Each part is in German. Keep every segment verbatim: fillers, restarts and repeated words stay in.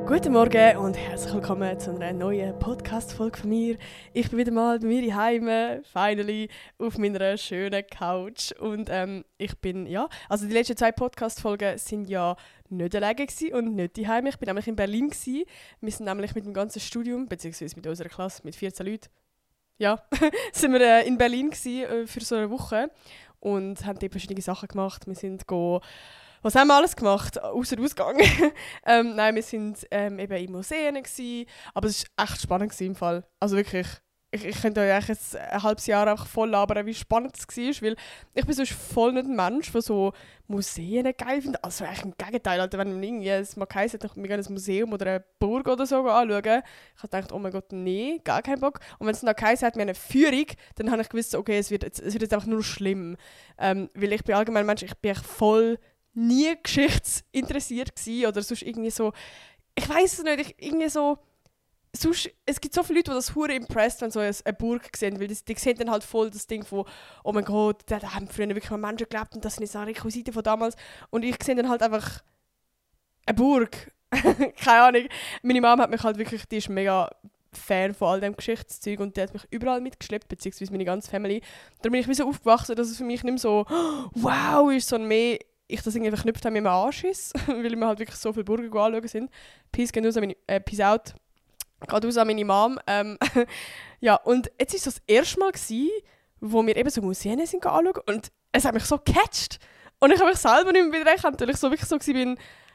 Guten Morgen und herzlich willkommen zu einer neuen Podcast-Folge von mir. Ich bin wieder mal bei mir daheim, finally, auf meiner schönen Couch. Und ähm, ich bin, ja, also die letzten zwei Podcast-Folgen sind ja nicht alleine gewesen und nicht daheim. Ich bin nämlich in Berlin gewesen. Wir sind nämlich mit dem ganzen Studium, beziehungsweise mit unserer Klasse, mit vierzehn Leuten, ja, sind wir äh, in Berlin gewesen, äh, für so eine Woche und haben dort verschiedene Sachen gemacht. Wir sind go Was haben wir alles gemacht, außer Ausgang? ähm, nein, wir waren ähm, eben in Museen, gewesen, aber es war echt spannend gewesen, im Fall. Also wirklich, ich, ich könnte euch jetzt ein halbes Jahr einfach voll labern, wie spannend es war, weil ich bin sonst voll nicht ein Mensch, der so Museen geil findet. Also eigentlich im Gegenteil, Alter, wenn man irgendwie es mal heisst, wir gehen ein Museum oder eine Burg oder so anschauen, ich habe gedacht, oh mein Gott, nee, gar keinen Bock. Und wenn es dann heisst, hat mir eine Führung, dann habe ich gewusst, okay, es wird, es wird jetzt einfach nur schlimm. Ähm, weil ich bin allgemein ein Mensch, ich bin echt voll nie geschichtsinteressiert gsi oder sonst irgendwie so, ich weiß es nicht, ich, irgendwie so, sonst, es gibt so viele Leute, die das hure impressed, wenn sie so eine Burg sehen, weil die, die sehen dann halt voll das Ding von, oh mein Gott, da, da haben früher wirklich mal Menschen gelebt und das sind jetzt auch Requisiten von damals und ich sehe dann halt einfach eine Burg, keine Ahnung. Meine Mama hat mich halt wirklich, die ist mega Fan von all dem Geschichtszeug und die hat mich überall mitgeschleppt, beziehungsweise meine ganze Family. Darum bin ich wie so aufgewachsen, dass es für mich nicht mehr so wow ist, sondern mehr ich das irgendwie verknüpft habe mit meinem Anschiss, weil wir halt wirklich so viele Burgen anschauen sind. Peace, geht raus an meine, äh, Peace out, geht raus an meine Mom. Ähm, ja, und jetzt war es so das erste Mal, gewesen, wo wir eben so Museen sind anschauen und es hat mich so gecatcht. Und ich habe mich selber nicht mehr wieder erkannt, weil ich so wirklich so war,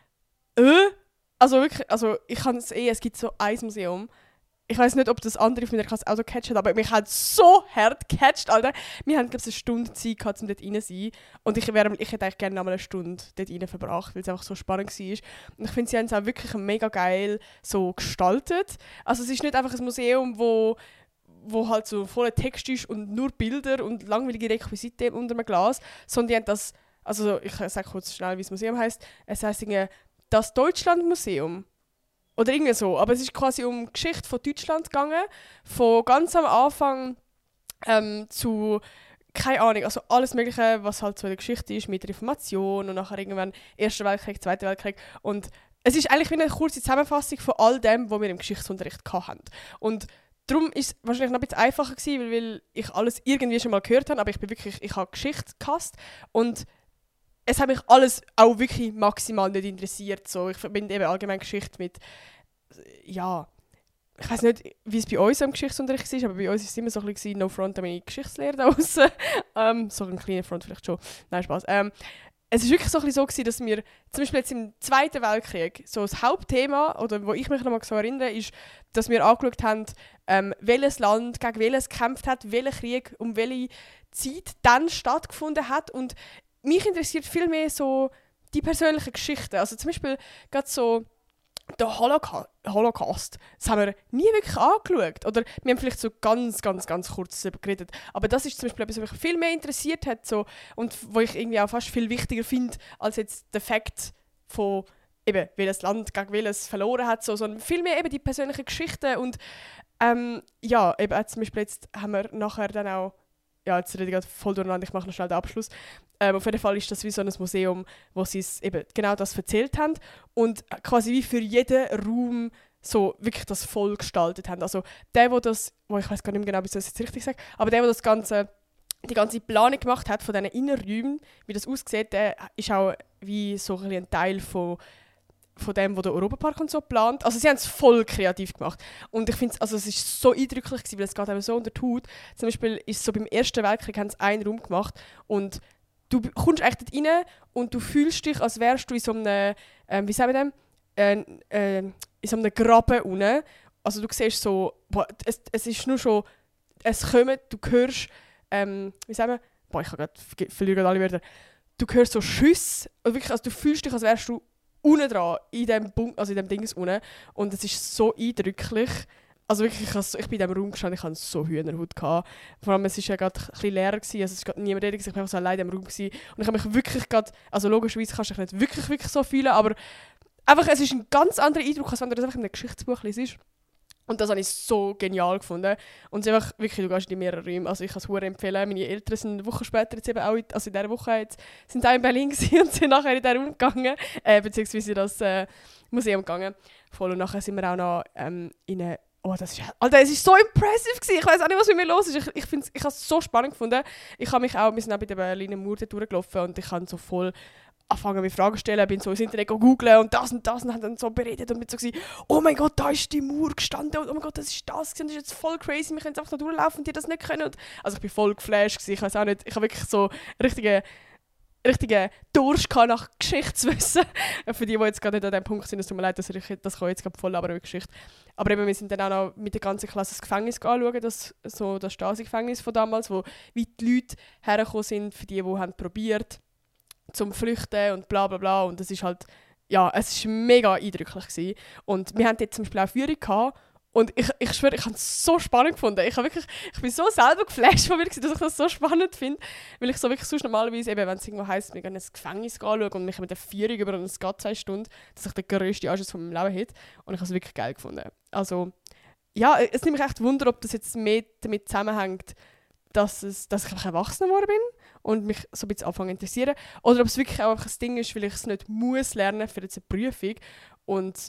äh, also wirklich, also ich kann es eh, es gibt so ein Museum, ich weiß nicht, ob das andere auf meiner Klasse auch so gecatcht hat, aber mich hat so hart gecatcht, Alter. Wir hatten, glaube ich, eine Stunde Zeit gehabt, um dort rein zu sein. Und ich, wär, ich hätte eigentlich gerne noch mal eine Stunde dort rein verbracht, weil es einfach so spannend war. Und ich finde, sie haben es auch wirklich mega geil so gestaltet. Also es ist nicht einfach ein Museum, wo, wo halt so voller Text ist und nur Bilder und langweilige Requisiten unter einem Glas, sondern die haben das, also ich sage kurz schnell, wie das Museum heisst. Es heisst irgendwie das Deutschlandmuseum. Oder irgendwie so. Aber es ist quasi um die Geschichte von Deutschland gegangen. Von ganz am Anfang ähm, zu, keine Ahnung, also alles Mögliche, was halt so in der Geschichte ist, mit Reformation und nachher irgendwann Erster Weltkrieg, Zweiter Weltkrieg. Und es ist eigentlich wie eine kurze Zusammenfassung von all dem, was wir im Geschichtsunterricht hatten. Und darum war es wahrscheinlich noch ein bisschen einfacher gewesen, weil, weil ich alles irgendwie schon mal gehört habe, aber ich bin wirklich, ich habe Geschichte gehasst. Und es hat mich alles auch wirklich maximal nicht interessiert. So. Ich verbinde eben allgemein Geschichte mit, ja, ich weiß nicht, wie es bei uns am Geschichtsunterricht war, aber bei uns war es immer so ein bisschen no front an meine Geschichtslehre da draussen. ähm, so ein kleiner Front vielleicht schon. Nein, Spaß. Ähm, es war wirklich so, ein bisschen so gewesen, dass wir zum Beispiel jetzt im Zweiten Weltkrieg so das Hauptthema, oder wo ich mich noch mal so erinnere, ist, dass wir angeschaut haben, ähm, welches Land gegen welches gekämpft hat, welcher Krieg um welche Zeit dann stattgefunden hat. Und mich interessiert viel mehr so die persönlichen Geschichten. Also zum Beispiel gerade so der Holoca- Holocaust. Das haben wir nie wirklich angeschaut. Oder wir haben vielleicht so ganz, ganz, ganz kurz darüber geredet. Aber das ist zum Beispiel etwas, was mich viel mehr interessiert hat so, und wo ich irgendwie auch fast viel wichtiger finde, als jetzt der Fakt von eben, welches Land gegen welches verloren hat. So, sondern viel mehr eben die persönlichen Geschichten. Und ähm, ja, eben zum Beispiel jetzt haben wir nachher dann auch, ja, jetzt rede ich gerade voll durcheinander, ich mache noch schnell den Abschluss. Ähm, auf jeden Fall ist das wie so ein Museum, wo sie eben genau das erzählt haben und quasi wie für jeden Raum so wirklich das voll gestaltet haben. Also der, wo das, wo ich weiß gar nicht mehr genau, wie ich das jetzt richtig sage, aber der, wo das ganze, die ganze Planung gemacht hat von diesen Innenräumen, wie das aussieht, der ist auch wie so ein, ein Teil von von dem, wo der Europapark und so plant. Also sie haben es voll kreativ gemacht. Und ich finde, also es ist so eindrücklich gewesen, weil es geht eben so unter die Haut. Zum Beispiel ist es so beim Ersten Weltkrieg haben sie einen Raum gemacht und du kommst echt dort rein und du fühlst dich, als wärst du in so einem, ähm, wie sagen wir dem, äh, äh, in so einem Graben unten. Also du siehst so, boah, es, es ist nur schon, es kommt, du hörst, ähm, wie sagen wir, boah, ich habe gerade, verliere gerade alle Wörter, du hörst so Schüsse, also wirklich, also du fühlst dich, als wärst du unten dran, in dem, Bun- also in dem Dings unten. Und es ist so eindrücklich. Also wirklich, ich, also ich bin in diesem Raum gestanden, ich hatte so Hühnerhaut gehabt. Vor allem, es war ja gerade ein bisschen leer gewesen, also es war niemand da, ich war einfach so allein in diesem Raum gewesen. Und ich habe mich wirklich gerade, also logischerweise kannst du dich nicht wirklich, wirklich so fühlen, aber einfach, es ist ein ganz anderer Eindruck, als wenn du das einfach in einem Geschichtsbuch liest. Und das habe ich so genial gefunden. Und es ist einfach, wirklich, du gehst in mehrere Räume. Also ich kann es sehr empfehlen. Meine Eltern sind eine Woche später jetzt eben auch, in, also in dieser Woche jetzt, sind auch in Berlin gewesen und sind nachher in diesen Raum gegangen, äh, beziehungsweise in das äh, Museum gegangen. Voll. Und nachher sind wir auch noch ähm, in eine, oh, das ist, Alter, es ist so impressive gewesen. Ich weiß auch nicht, was mit mir los ist. Ich, ich, ich habe es so spannend gefunden. Ich habe mich auch, wir sind auch bei der Berliner Mauer durchgelaufen und ich habe so voll anfangen mit Fragen stellen, bin so ins Internet googeln und das und das und haben dann so beredet und bin so gewesen, oh mein Gott, da ist die Mauer gestanden und oh mein Gott, das ist das und das ist jetzt voll crazy, wir können jetzt einfach noch durchlaufen und die das nicht können. Und also ich bin voll geflasht gewesen. Ich weiß auch nicht, ich habe wirklich so richtige richtigen Durst nach Geschichtswissen. Für die, die jetzt gerade nicht an dem Punkt sind, es tut mir leid, dass ich das kann jetzt gerade voll aber über Geschichte. Aber eben, wir sind dann auch noch mit der ganzen Klasse das Gefängnis anschauen, das, so das Stasi-Gefängnis von damals, wo wie die Leute hergekommen sind, für die, die haben probiert zum Flüchten und bla bla bla. Und das ist halt, ja, es war mega eindrücklich gewesen. Und wir hatten jetzt zum Beispiel auch Führung gehabt. Und ich, ich schwöre, ich habe es so spannend gefunden. Ich, wirklich, ich bin so selber geflasht von mir, dass ich das so spannend finde. Weil ich so wirklich sonst normalerweise, eben, wenn es irgendwo heisst, wir gehen ins Gefängnis anschauen und mich mit der Führung über eine geht zwei Stunden, dass ich den grössten Anschluss von meinem Leben hätte. Und ich habe es wirklich geil gefunden. Also, ja, es nimmt mich echt Wunder, ob das jetzt mehr damit zusammenhängt, dass, es, dass ich einfach erwachsen geworden bin und mich so ein bisschen anfangen zu interessieren. Oder ob es wirklich auch einfach ein Ding ist, weil ich es nicht muss lernen für jetzt eine Prüfung. Und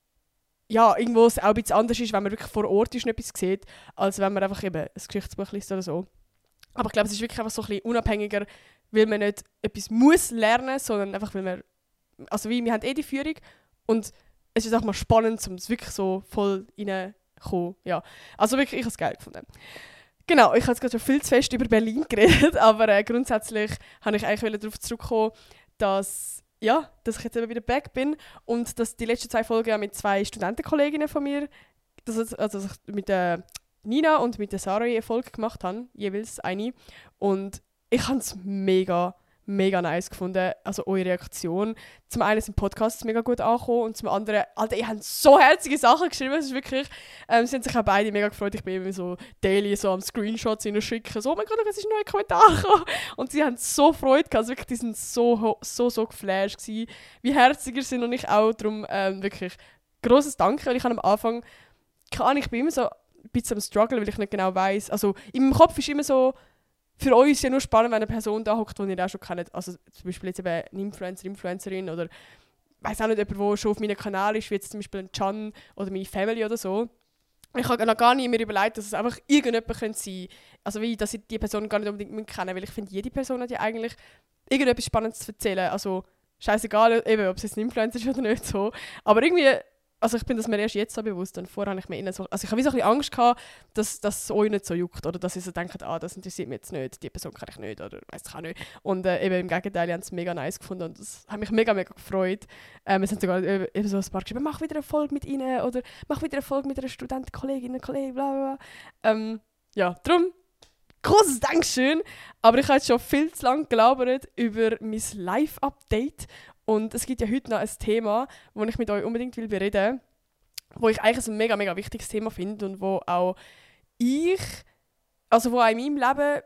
ja, irgendwo es auch ein bisschen anders ist, wenn man wirklich vor Ort ist und etwas sieht, als wenn man einfach eben ein Geschichtsbuch liest oder so. Aber ich glaube, es ist wirklich einfach so ein bisschen unabhängiger, weil man nicht etwas muss lernen, sondern einfach, weil man, also wie, wir haben eh die Führung und es ist auch mal spannend, um es wirklich so voll reinzukommen. Ja, also wirklich, ich habe es geil gefunden. Genau, ich habe jetzt gerade schon viel zu fest über Berlin geredet, aber äh, grundsätzlich wollte ich eigentlich darauf zurückkommen, dass, ja, dass ich jetzt eben wieder back bin und dass die letzten zwei Folgen mit zwei Studentenkolleginnen von mir, dass, also dass ich mit der Nina und mit der Sarah eine Folge gemacht habe, jeweils eine. Und ich habe es mega, mega nice gefunden, also eure Reaktion. Zum einen sind Podcasts mega gut angekommen und zum anderen, Alter, ihr habt so herzige Sachen geschrieben, es ist wirklich, ähm, sie haben sich auch beide mega gefreut, ich bin eben so daily so am Screenshots schicken, so, oh mein Gott, es ist ein neuer Kommentar gekommen. Und sie haben so Freude gehabt, also wirklich, die sind so, so, so geflasht gewesen, wie herziger sind und ich auch, darum ähm, wirklich grosses Danke, weil ich am Anfang, keine Ahnung, ich bin immer so ein bisschen am Struggle, weil ich nicht genau weiss, also in meinem Kopf ist immer so, für uns ist ja nur spannend, wenn eine Person da hockt, die ihr auch schon kennt. Also zum Beispiel jetzt eben ein Influencer, Influencerin oder weiss auch nicht, jemand, der schon auf meinem Kanal ist, wie jetzt zum Beispiel ein Can oder meine Family oder so. Ich habe noch gar nicht mir überlegt, dass es einfach irgendjemand sein könnte. Also wie, dass ich die Person gar nicht unbedingt kennen, weil ich finde, jede Person hat ja eigentlich irgendetwas Spannendes zu erzählen. Also scheißegal, eben, ob es jetzt ein Influencer ist oder nicht so. Aber irgendwie, also ich bin das mir erst jetzt so bewusst und vorher habe ich mir innen so, also ich habe so ein bisschen Angst gehabt, dass, dass es euch nicht so juckt oder dass ihr so denkt, ah, das interessiert mich jetzt nicht, die Person kann ich nicht oder weiss ich auch nicht. Und äh, eben im Gegenteil, ich habe es mega nice gefunden und das hat mich mega, mega gefreut. Ähm, es sind sogar eben, eben so ein paar geschrieben, mach wieder eine Folge mit ihnen oder mach wieder eine Folge mit einer Studentenkollegin, einem Kollegen, bla bla bla. Ähm, ja, darum, großes Dankeschön, aber ich habe jetzt schon viel zu lange gelabert über mein Live-Update. Und es gibt ja heute noch ein Thema, das ich mit euch unbedingt will bereden will, wo ich eigentlich ein mega, mega wichtiges Thema finde und wo auch ich, also wo auch in meinem Leben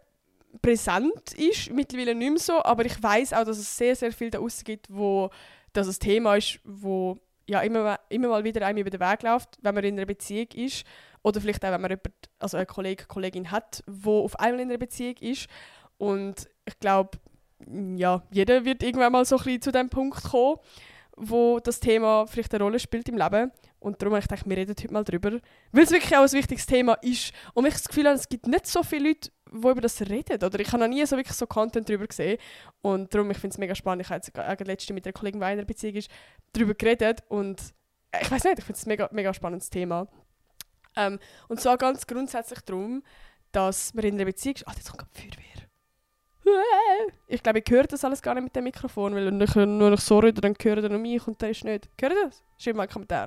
präsent ist, mittlerweile nicht mehr so, aber ich weiss auch, dass es sehr, sehr viel da draussen gibt, wo das ein Thema ist, wo ja immer, immer mal wieder einem über den Weg läuft, wenn man in einer Beziehung ist oder vielleicht auch, wenn man jemand, also eine Kollegin, Kollegin hat, die auf einmal in einer Beziehung ist. Und ich glaube, ja, jeder wird irgendwann mal so ein bisschen zu dem Punkt kommen, wo das Thema vielleicht eine Rolle spielt im Leben. Und darum habe ich gedacht, wir reden heute mal drüber, weil es wirklich auch ein wichtiges Thema ist. Und ich das Gefühl habe, es gibt nicht so viele Leute, die über das reden. Oder ich habe noch nie so wirklich so Content darüber gesehen. Und darum, ich finde es mega spannend. Ich habe jetzt letztens mit einer Kollegin, die in einer Beziehung ist, darüber geredet. Und ich weiß nicht, ich finde es ein mega, mega spannendes Thema. Ähm, und zwar ganz grundsätzlich darum, dass man in einer Beziehung ist. Ah, jetzt kommt gerade die Feuerwehr. Ich glaube, ich höre das alles gar nicht mit dem Mikrofon, weil wenn ich nur noch so rede, dann höre ich noch mich und der ist nicht. Hört ihr das? Schreibt mal einen Kommentar.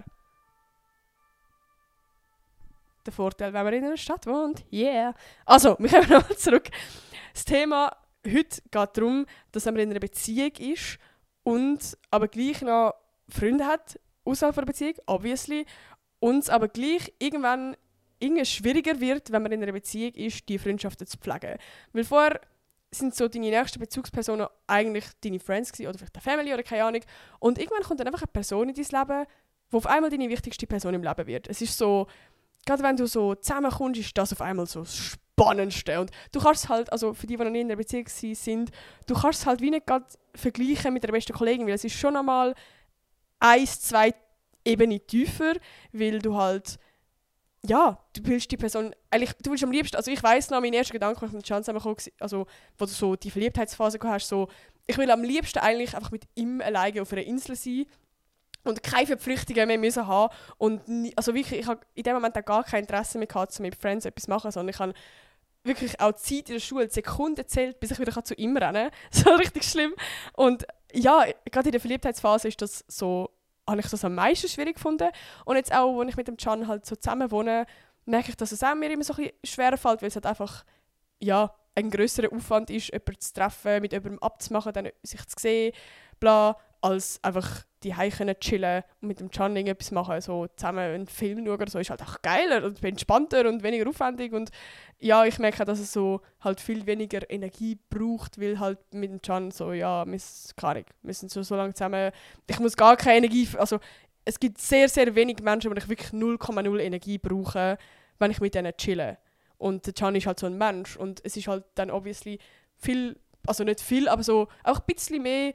Der Vorteil, wenn man in einer Stadt wohnt. Yeah! Also, wir kommen nochmal zurück. Das Thema heute geht darum, dass man in einer Beziehung ist und aber gleich noch Freunde hat, außerhalb der Beziehung, obviously, und es aber gleich irgendwann irgendwie schwieriger wird, wenn man in einer Beziehung ist, die Freundschaften zu pflegen. Weil vorher sind so deine nächsten Bezugspersonen eigentlich deine Friends gewesen, oder vielleicht eine Family oder keine Ahnung. Und irgendwann kommt dann einfach eine Person in dein Leben, die auf einmal deine wichtigste Person im Leben wird. Es ist so, gerade wenn du so zusammenkommst, ist das auf einmal so das Spannendste. Und du kannst halt, also für die, die noch nie in einer Beziehung sind, du kannst es halt wie nicht gerade vergleichen mit der besten Kollegin, weil es ist schon einmal eins, zwei Ebenen tiefer, weil du halt, ja, du willst die Person, eigentlich, du willst am liebsten, also ich weiss noch, mein erster Gedanke, als ich mit Can zusammengekommen bin, also wo du so die Verliebtheitsphase hast, so, ich will am liebsten eigentlich einfach mit ihm alleine auf einer Insel sein und keine Verpflichtungen mehr müssen haben und nie, also wirklich, ich habe in dem Moment auch gar kein Interesse mehr gehabt, mit Friends etwas zu machen, sondern ich habe wirklich auch die Zeit in der Schule, die Sekunden zählt, bis ich wieder zu ihm rennen kann. So richtig schlimm. Und ja, gerade in der Verliebtheitsphase ist das so, habe ich das am meisten schwierig gefunden. Und jetzt auch, als ich mit dem Can halt so zusammen wohne, merke ich, dass es auch mir immer so ein bisschen schwerer fällt, weil es halt einfach, ja, ein grösserer Aufwand ist, jemanden zu treffen, mit jemandem abzumachen, dann sich zu sehen, bla, als einfach die Hause chillen und mit dem Can etwas machen, so zusammen einen Film schauen oder so, ist halt auch geiler und entspannter und weniger aufwendig. Und ja, ich merke, dass es so halt viel weniger Energie braucht, weil halt mit dem Can so, ja, wir, keine Ahnung, wir sind so, so lange zusammen, ich muss gar keine Energie, also es gibt sehr, sehr wenig Menschen, wo ich wirklich null Komma null Energie brauche, wenn ich mit denen chille. Und der Can ist halt so ein Mensch und es ist halt dann obviously viel, also nicht viel, aber so auch ein bisschen mehr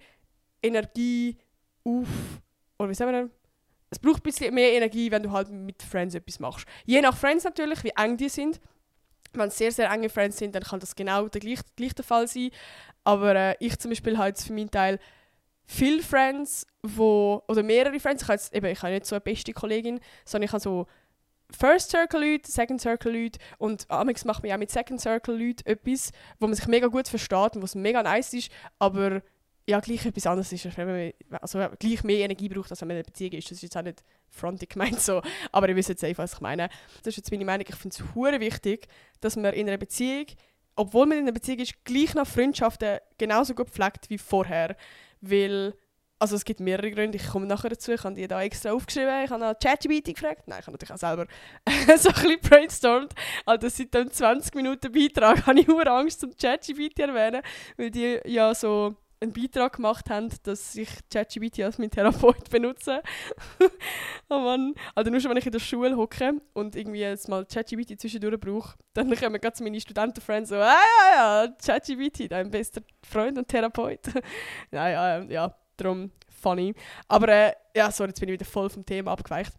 Energie auf, oder wie sagen wir denn? Es braucht ein bisschen mehr Energie, wenn du halt mit Friends etwas machst. Je nach Friends natürlich, wie eng die sind. Wenn es sehr, sehr enge Friends sind, dann kann das genau der gleiche, gleiche Fall sein. Aber äh, ich zum Beispiel habe jetzt für meinen Teil viele Friends, wo, oder mehrere Friends, ich habe jetzt eben, ich habe nicht so eine beste Kollegin, sondern ich habe so First Circle Leute, Second Circle Leute und amigs macht man auch mit Second Circle Leuten etwas, wo man sich mega gut versteht und was mega nice ist, aber ja, gleich etwas anderes ist, wenn man also gleich mehr Energie braucht, als wenn man in einer Beziehung ist. Das ist jetzt auch nicht frontig gemeint so, aber ihr wisst jetzt einfach, was ich meine. Das ist jetzt meine Meinung. Ich finde es hure wichtig, dass man in einer Beziehung, obwohl man in einer Beziehung ist, gleich noch Freundschaften genauso gut pflegt wie vorher. Weil, also es gibt mehrere Gründe, ich komme nachher dazu, ich habe die da extra aufgeschrieben, ich habe nach ChatGPT gefragt, nein, ich habe natürlich auch selber so ein bisschen brainstormt. Also seit dem zwanzig Minuten Beitrag habe ich hure Angst zum ChatGPT erwähnen, weil die ja so einen Beitrag gemacht haben, dass ich ChatGPT als mein Therapeut benutze. Oh Mann. Also nur schon, wenn ich in der Schule hocke und irgendwie jetzt mal ChatGPT zwischendurch brauche, dann kommen gerade meine Studentenfreunde so, ah ja, ja, ChatGPT, dein bester Freund und Therapeut. ja, ja, ja, darum funny. Aber äh, ja, sorry, jetzt bin ich wieder voll vom Thema abgeweicht.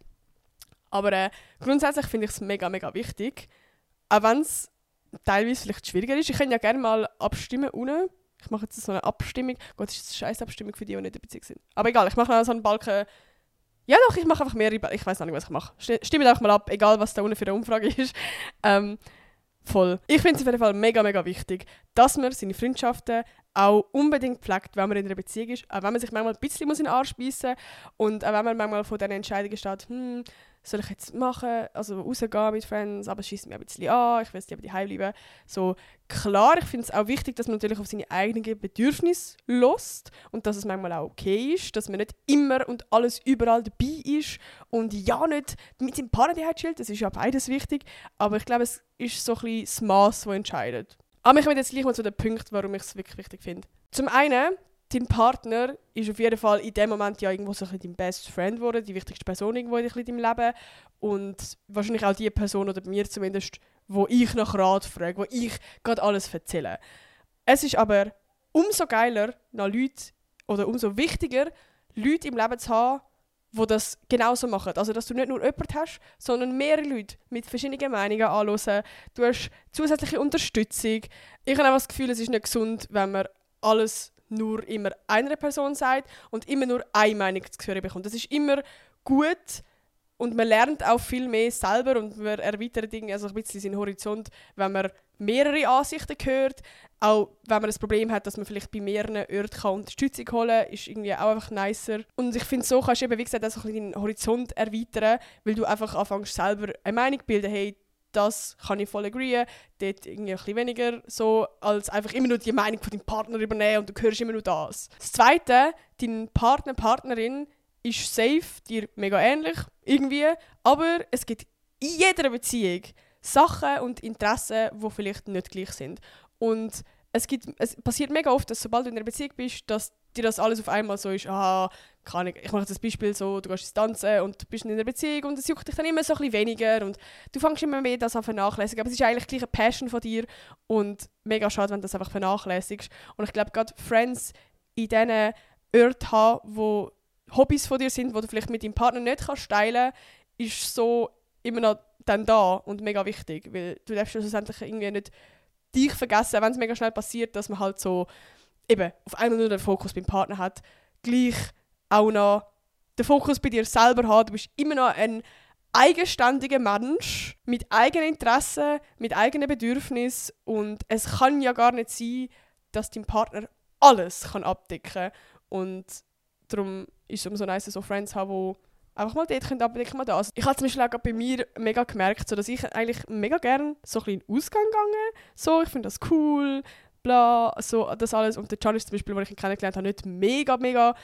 Aber äh, grundsätzlich finde ich es mega, mega wichtig. Auch wenn es teilweise vielleicht schwieriger ist. Ich kann ja gerne mal abstimmen unten. Ich mache jetzt so eine Abstimmung. Gott, das ist eine scheiß Abstimmung für die, die nicht in der Beziehung sind. Aber egal, ich mache noch so einen Balken. Ja doch, ich mache einfach mehrere Balken. Ich weiß noch nicht, was ich mache. Stimmt einfach mal ab, egal was da unten für eine Umfrage ist. Ähm, voll. Ich finde es auf jeden Fall mega, mega wichtig, dass man seine Freundschaften auch unbedingt pflegt, wenn man in einer Beziehung ist. Auch wenn man sich manchmal ein bisschen in den Arsch beissen muss. Und auch wenn man manchmal vor diesen Entscheidungen steht, hm, soll ich jetzt machen, also rausgehen mit Friends, aber es schiesst mich ein bisschen an, ich will lieber daheim bleiben. So, klar, ich finde es auch wichtig, dass man natürlich auf seine eigenen Bedürfnisse hört und dass es manchmal auch okay ist, dass man nicht immer und alles überall dabei ist und ja nicht mit seinem Partner daheim chillt, das ist ja beides wichtig, aber ich glaube, es ist so ein bisschen das Mass, das entscheidet. Aber ich komme jetzt gleich mal zu den Punkten, warum ich es wirklich wichtig finde. Zum einen, dein Partner ist auf jeden Fall in dem Moment ja irgendwo so ein bisschen dein Best Friend geworden, die wichtigste Person irgendwo in deinem Leben und wahrscheinlich auch die Person, oder bei mir zumindest, wo ich nach Rat frage, wo ich gerade alles erzähle. Es ist aber umso geiler, noch Leute, oder umso wichtiger, Leute im Leben zu haben, die das genauso machen. Also, dass du nicht nur jemanden hast, sondern mehrere Leute mit verschiedenen Meinungen anhören. Du hast zusätzliche Unterstützung. Ich habe auch das Gefühl, es ist nicht gesund, wenn man alles nur immer einer Person sagt und immer nur eine Meinung zu hören bekommt. Das ist immer gut und man lernt auch viel mehr selber und man erweitert Dinge, also ein bisschen seinen Horizont, wenn man mehrere Ansichten hört. Auch wenn man das Problem hat, dass man vielleicht bei mehreren Orten Unterstützung holen kann, ist irgendwie auch einfach nicer. Und ich finde, so kannst du eben, wie gesagt, auch so ein bisschen deinen Horizont erweitern, weil du einfach anfängst selber eine Meinung zu bilden, hey, das kann ich voll agreeen, dort irgendwie ein bisschen weniger so, als einfach immer nur die Meinung von deinem Partner übernehmen und du hörst immer nur das. Das Zweite, dein Partner, Partnerin ist safe, dir mega ähnlich, irgendwie, aber es gibt in jeder Beziehung Sachen und Interessen, die vielleicht nicht gleich sind. Und es, gibt, es passiert mega oft, dass sobald du in einer Beziehung bist, dass dir das alles auf einmal so ist, ah, keine Ahnung, ich mache jetzt das Beispiel so, du gehst ins Tanzen und du bist in einer Beziehung und es juckt dich dann immer so ein bisschen weniger und du fängst immer mehr das an vernachlässigen, aber es ist eigentlich gleich eine Passion von dir und mega schade, wenn du das einfach vernachlässigst. Und ich glaube, gerade Friends in diesen Orten haben, wo Hobbys von dir sind, wo du vielleicht mit deinem Partner nicht kannst teilen kannst, ist so immer noch dann da und mega wichtig, weil du darfst ja schlussendlich irgendwie nicht dich vergessen, wenn es mega schnell passiert, dass man halt so eben auf einmal nur den Fokus beim Partner hat, gleich auch noch den Fokus bei dir selber hat. Du bist immer noch ein eigenständiger Mensch mit eigenen Interessen, mit eigenen Bedürfnissen und es kann ja gar nicht sein, dass dein Partner alles kann abdecken kann. Und darum ist es umso nice, so Friends zu haben, die einfach mal dort abdecken können. Also ich habe zum Beispiel auch bei mir mega gemerkt, so, dass ich eigentlich mega gerne so ein bisschen in den Ausgang gehe. So, ich finde das cool, bla, so das alles. Und der Can ist zum Beispiel, als ich ihn kennengelernt habe, nicht mega, mega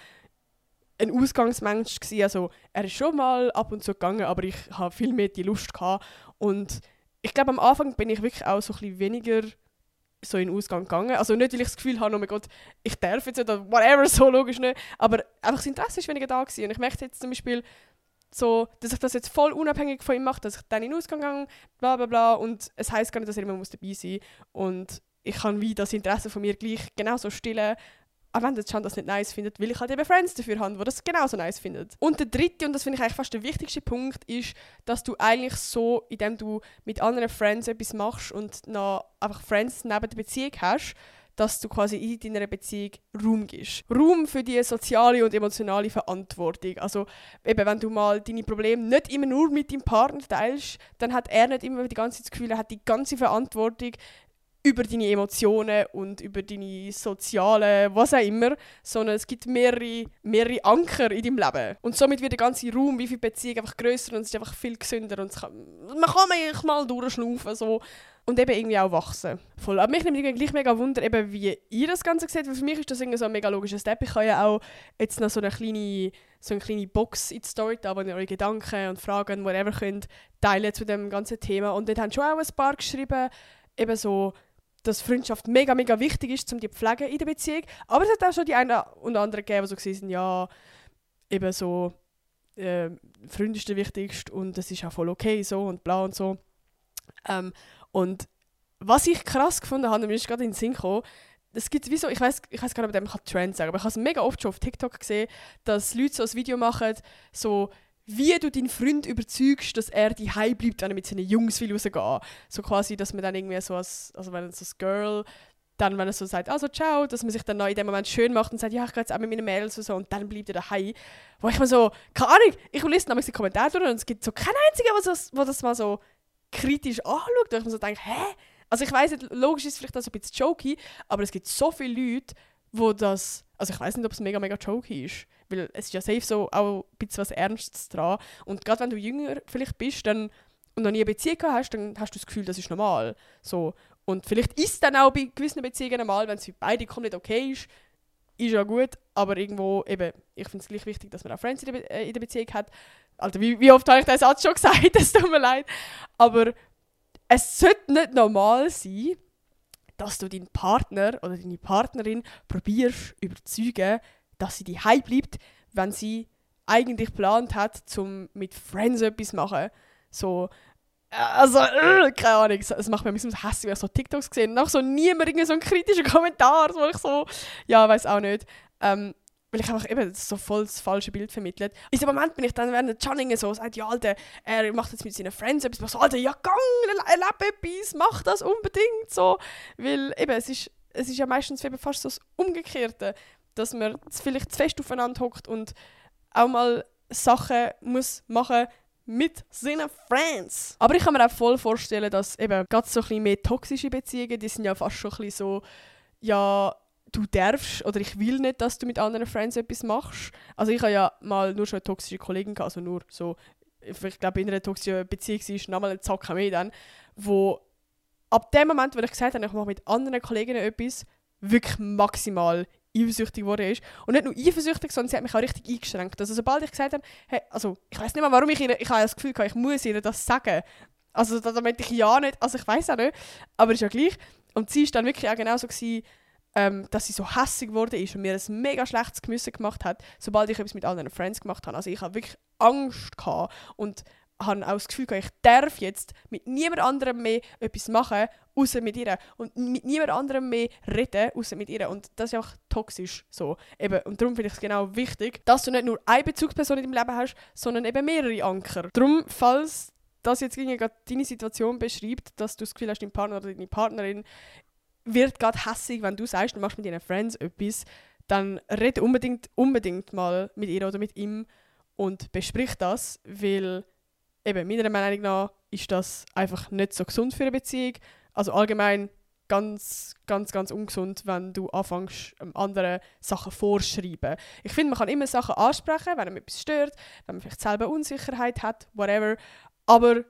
ein Ausgangsmensch gewesen. Also er ist schon mal ab und zu gegangen, aber ich habe viel mehr die Lust gehabt. Und ich glaube, am Anfang bin ich wirklich auch so ein bisschen weniger so in den Ausgang gegangen. Also nicht, weil ich das Gefühl habe, oh mein Gott, ich darf jetzt nicht, oder whatever, so logisch nicht. Aber einfach das Interesse ist weniger da gewesen. Und ich merke jetzt zum Beispiel so, dass ich das jetzt voll unabhängig von ihm mache, dass ich dann in den Ausgang gehe, bla bla bla. Und es heisst gar nicht, dass er immer muss dabei sein muss. Und ich kann wie das Interesse von mir gleich genauso stillen, auch wenn der Can das nicht nice findet, weil ich halt eben Friends dafür habe, die das genauso nice finden. Und der dritte, und das finde ich eigentlich fast der wichtigste Punkt, ist, dass du eigentlich so, indem du mit anderen Friends etwas machst und noch einfach Friends neben der Beziehung hast, dass du quasi in deiner Beziehung Raum gibst. Raum für die soziale und emotionale Verantwortung. Also eben, wenn du mal deine Probleme nicht immer nur mit deinem Partner teilst, dann hat er nicht immer die ganze Zeit das Gefühl, er hat die ganze Verantwortung über deine Emotionen und über deine soziale, was auch immer, sondern es gibt mehrere, mehrere Anker in deinem Leben. Und somit wird der ganze Raum, wie viel Beziehung einfach grösser und es ist einfach viel gesünder und es kann, man kann manchmal mal durchschnaufen so. Und eben irgendwie auch wachsen. Voll. Aber mich nimmt irgendwie gleich mega Wunder, eben, wie ihr das Ganze seht, weil für mich ist das irgendwie so ein mega logischer Step. Ich kann ja auch jetzt noch so eine kleine, so eine kleine Box in die Story da, wo ihr eure Gedanken und Fragen, whatever, könnt teilen zu dem ganzen Thema. Und dort haben schon auch ein paar geschrieben, eben so, dass Freundschaft mega, mega wichtig ist, um die zu pflegen in der Beziehung. Aber es hat auch schon die einen und anderen gegeben, die so gesagt haben, ja, eben so, äh, Freund ist der Wichtigste und das ist auch voll okay so und bla und so. Ähm, und was ich krass gefunden habe, mir ist gerade in den Sinn gekommen, es gibt wie so, ich weiß ich weiß gar nicht, ob ich dem Trend sagen kann, aber ich habe es mega oft schon auf TikTok gesehen, dass Leute so ein Video machen, so wie du deinen Freund überzeugst, dass er daheim bleibt, wenn er mit seinen Jungs will rausgehen. So quasi, dass man dann irgendwie so als, also wenn so das Girl, dann wenn er so sagt, also ciao, dass man sich dann noch in dem Moment schön macht und sagt, ja, ich gehe jetzt auch mit meinen Mädels und so, und dann bleibt er daheim. Wo ich mir so, keine Ahnung, ich lese nämlich die Kommentare durch und es gibt so keinen einzigen, der das, der das mal so kritisch anschaut, wo ich mir so denke, hä? Also ich weiss nicht, logisch ist vielleicht das ein bisschen jokey, aber es gibt so viele Leute, wo das, also ich weiss nicht, ob es mega, mega jokey ist, weil es ist ja safe so auch ein bisschen was Ernstes dran. Und gerade wenn du jünger vielleicht bist dann, und noch nie eine Beziehung hast, dann hast du das Gefühl, das ist normal. So. Und vielleicht ist es dann auch bei gewissen Beziehungen normal, wenn es für beide komplett okay ist, ist ja gut, aber irgendwo eben, ich finde es gleich wichtig, dass man auch Friends in der, Be- äh, in der Beziehung hat. Alter, wie, wie oft habe ich diesen Satz schon gesagt? Es tut mir leid. Aber es sollte nicht normal sein, dass du deinen Partner oder deine Partnerin probierst überzeugen, dass sie daheim bleibt, wenn sie eigentlich geplant hat, um mit Friends etwas zu machen. So, also, äh, keine Ahnung, es macht mir ein bisschen hässlich, wenn ich so TikToks gesehen und auch so niemand irgendwie so einen kritischen Kommentar, wo ich so, ja, weiß auch nicht. Ähm, weil ich einfach eben so voll das falsche Bild vermittelt. In dem Moment bin ich dann, wenn der Can so sagt, ja, Alter, er macht jetzt mit seinen Friends etwas, ich so, Alter, ja, gang, erlebe etwas, mach das unbedingt, so. Weil eben, es ist, es ist ja meistens eben fast so das Umgekehrte, dass man vielleicht zu fest aufeinander hockt und auch mal Sachen muss machen mit seinen Friends. Aber ich kann mir auch voll vorstellen, dass eben gerade so ein bisschen mehr toxische Beziehungen, die sind ja fast schon ein bisschen so, ja, du darfst oder ich will nicht, dass du mit anderen Friends etwas machst. Also ich habe ja mal nur schon eine toxische Kollegin gehabt, also nur so, ich glaube in einer toxischen Beziehung war es nochmal ein Zacken mehr dann, wo ab dem Moment, wo ich gesagt habe, ich mache mit anderen Kolleginnen etwas, wirklich maximal eifersüchtig geworden ist. Und nicht nur eifersüchtig, sondern sie hat mich auch richtig eingeschränkt. Also sobald ich gesagt habe, hey, also ich weiß nicht mal, warum ich ihr, ich habe das Gefühl gehabt, ich muss ihr das sagen. Also da meinte ich ja nicht, also ich weiß auch nicht, aber ist ja gleich. Und sie war dann wirklich auch genauso gewesen, ähm, dass sie so hässig geworden ist und mir ein mega schlechtes Gewissen gemacht hat, sobald ich etwas mit anderen Friends gemacht habe. Also ich habe wirklich Angst gehabt und habe auch das Gefühl gehabt, ich darf jetzt mit niemand anderem mehr etwas machen, außer mit ihr. Und mit niemand anderem mehr reden, außer mit ihr. Und das ist einfach toxisch. So. Eben. Und darum finde ich es genau wichtig, dass du nicht nur eine Bezugsperson in deinem Leben hast, sondern eben mehrere Anker. Darum, falls das jetzt gerade deine Situation beschreibt, dass du das Gefühl hast, dein Partner oder deine Partnerin wird gerade hässig, wenn du sagst, du machst mit deinen Friends etwas, dann rede unbedingt, unbedingt mal mit ihr oder mit ihm und besprich das, weil eben, meiner Meinung nach ist das einfach nicht so gesund für eine Beziehung. Also allgemein ganz, ganz, ganz ungesund, wenn du anfängst, einem anderen Sachen vorschreiben. Ich finde, man kann immer Sachen ansprechen, wenn einem etwas stört, wenn man vielleicht selber Unsicherheit hat, whatever. Aber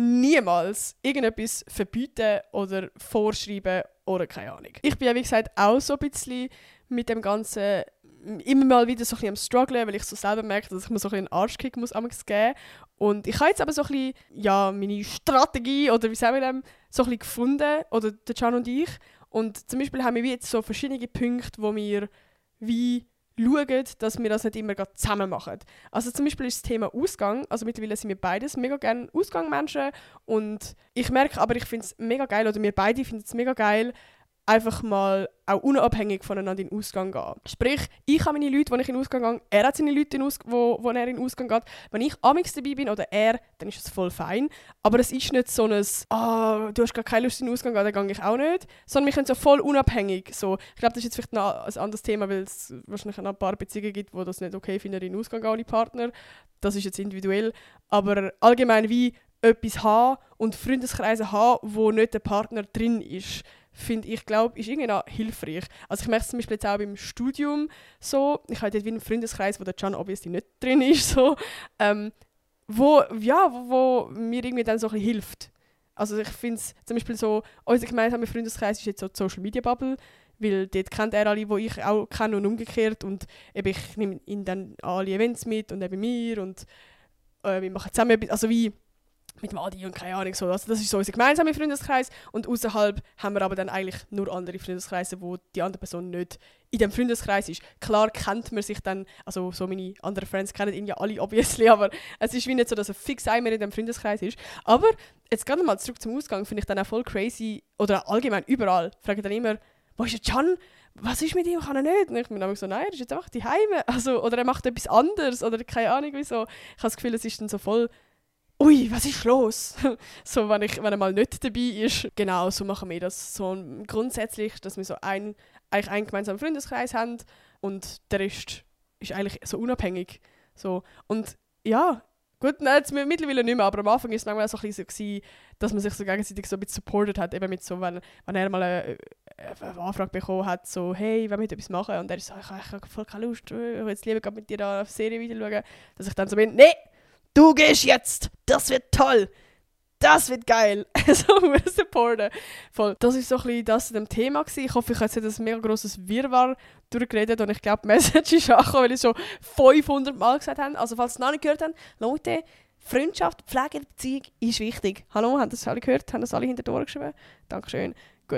niemals irgendetwas verbieten oder vorschreiben oder keine Ahnung. Ich bin ja, wie gesagt, auch so ein bisschen mit dem Ganzen immer mal wieder so ein bisschen am strugglen, weil ich so selber merke, dass ich mir so ein bisschen einen Arschkick muss amigs geben. Und ich habe jetzt aber so ein bisschen, ja, meine Strategie oder wie sagen wir das, so ein bisschen gefunden, oder der Can und ich. Und zum Beispiel haben wir wie jetzt so verschiedene Punkte, wo wir wie schauen, dass wir das nicht immer zusammen machen. Also zum Beispiel ist das Thema Ausgang. Also mittlerweile sind wir beides mega gerne Ausgangmenschen. Und ich merke aber, ich finde es mega geil, oder wir beide finden es mega geil, einfach mal auch unabhängig voneinander in den Ausgang gehen. Sprich, ich habe meine Leute, wo ich in den Ausgang gehe, er hat seine Leute, wo, wo er in den Ausgang geht. Wenn ich amigs dabei bin oder er, dann ist es voll fein. Aber es ist nicht so ein «Ah, oh, du hast gar keine Lust in den Ausgang zu gehen, dann gehe ich auch nicht». Sondern wir können so voll unabhängig. So, ich glaube, das ist jetzt vielleicht noch ein anderes Thema, weil es wahrscheinlich noch ein paar Beziehungen gibt, wo das nicht okay finden, in den Ausgang gehen ohne Partner. Das ist jetzt individuell. Aber allgemein wie etwas haben und Freundeskreise haben, wo nicht der Partner drin ist, finde ich, glaube ist irgendwie noch hilfreich. Also ich merke es zum Beispiel jetzt auch beim Studium so, ich habe dort wie einen Freundeskreis, wo der Can obviously nicht drin ist, so, ähm, wo, ja, wo, wo mir irgendwie dann so ein bisschen hilft. Also ich finde es zum Beispiel so, unser gemeinsamer Freundeskreis ist jetzt so die Social Media Bubble, weil dort kennt er alle, die ich auch kenne und umgekehrt und eben ich nehme ihn dann an alle Events mit und eben mir und äh, wir machen zusammen etwas, also wie mit dem Adi und keine Ahnung so. Also das ist so unser gemeinsamer Freundeskreis und außerhalb haben wir aber dann eigentlich nur andere Freundeskreise, wo die andere Person nicht in dem Freundeskreis ist. Klar kennt man sich dann, also so meine anderen Friends kennen ihn ja alle obviously, aber es ist wie nicht so, dass er fix einmal in dem Freundeskreis ist. Aber jetzt gerade mal zurück zum Ausgang, finde ich dann auch voll crazy, oder allgemein überall, fragen dann immer, wo ist der Can? Was ist mit ihm? Kann er nicht? Und ich bin dann so, nein, er ist jetzt einfach daheim. Also, oder er macht etwas anderes oder keine Ahnung wieso. Ich habe das Gefühl, es ist dann so voll «Ui, was ist los?» So, wenn, ich, wenn er mal nicht dabei ist. Genau, so machen wir das. So grundsätzlich, dass wir so ein, eigentlich einen gemeinsamen Freundeskreis haben und der Rest ist eigentlich so unabhängig. So. Und ja, gut, nein, jetzt mittlerweile nicht mehr, aber am Anfang war es manchmal so ein bisschen so gewesen, dass man sich so gegenseitig so ein bisschen supportet hat, eben mit so, wenn, wenn er mal eine, eine Anfrage bekommen hat, so «Hey, wollen wir etwas machen?» Und er ist so «Ich, ich habe voll keine Lust, ich will jetzt lieber mit dir da auf Serie wieder schauen», dass ich dann so bin «Nee! Du gehst jetzt! Das wird toll! Das wird geil!» So, wir supporten. Voll. Das war so ein bisschen das zu dem Thema gewesen. Ich hoffe, ich habe jetzt nicht ein mega grosses Wirrwarr durchgeredet und ich glaube, die Message ist angekommen, weil ich es schon fünfhundert Mal gesagt habe. Also, falls Sie es noch nicht gehört haben, Leute, Freundschaft, Pflege der Beziehung ist wichtig. Hallo, haben das alle gehört? Haben das alle hinter Ohren geschrieben? Dankeschön. Gut.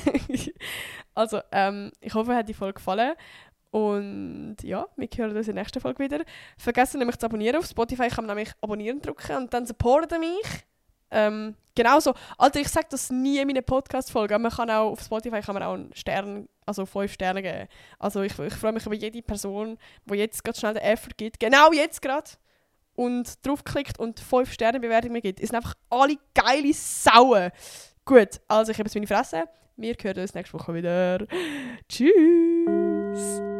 Also, ähm, ich hoffe, euch hat die Folge gefallen. Und ja, wir hören uns in der nächsten Folge wieder. Vergessen nämlich zu abonnieren auf Spotify. Ich kann nämlich abonnieren drücken und dann supporten mich. Ähm, genauso. Alter, ich sage das nie in meinen Podcast-Folgen, aber man kann auch auf Spotify kann man auch einen Stern, also fünf Sterne geben. Also ich, ich freue mich über jede Person, die jetzt gerade schnell den Effort gibt, genau jetzt gerade, und draufklickt und fünf Sterne Bewertung mir gibt. Es sind einfach alle geile Sauen. Gut, also ich habe jetzt meine Fresse. Wir hören uns nächste Woche wieder. Tschüss!